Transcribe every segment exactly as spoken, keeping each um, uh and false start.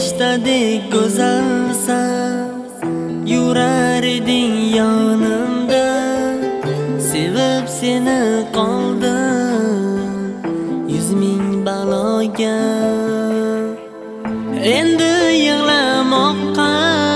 Ferishtadek go'zalsan, yurar eding yonimda. Sevib seni qoldim yuz ming baloga. Endi yig'lamoqqa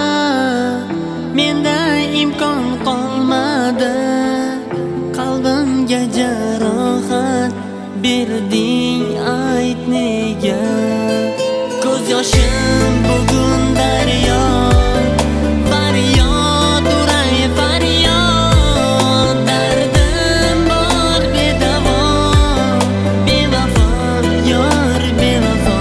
menda imkon qolmadi. Qalbimga jarohat berding, ayt nega? Ko'z yoshim bugun daryo, faryod uray faryod. Dardim bor bedavo, bevafo yor bevafo.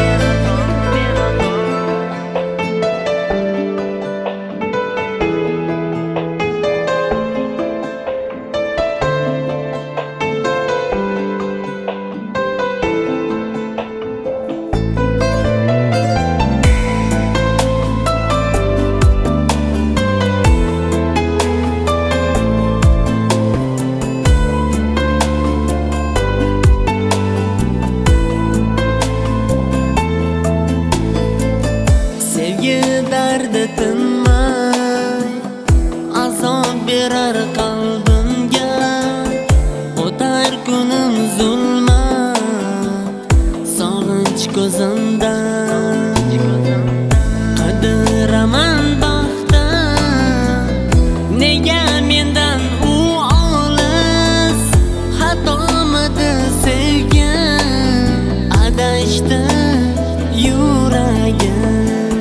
Dardi tinmay azob berar qalbimga. O'tar kunim zulmat, sog'inch ko'zimda. Qidiraman baxtim, nega mendan u olis? Xatomidi sevgim, adashdi yuragim.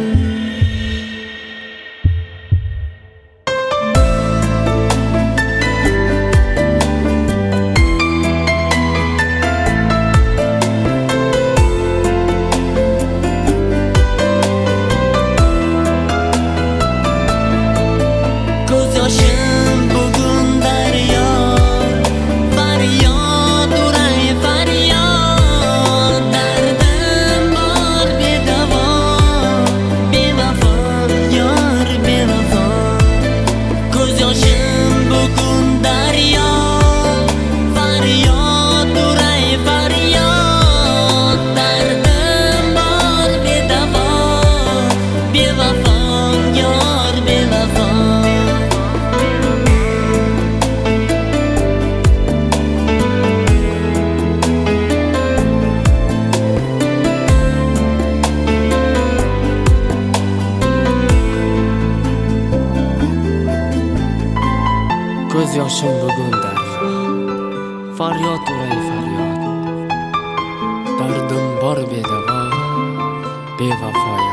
Ko'z yoshim bugun daryo, faryod uray faryod. Dardim bor bedavo, bevafo.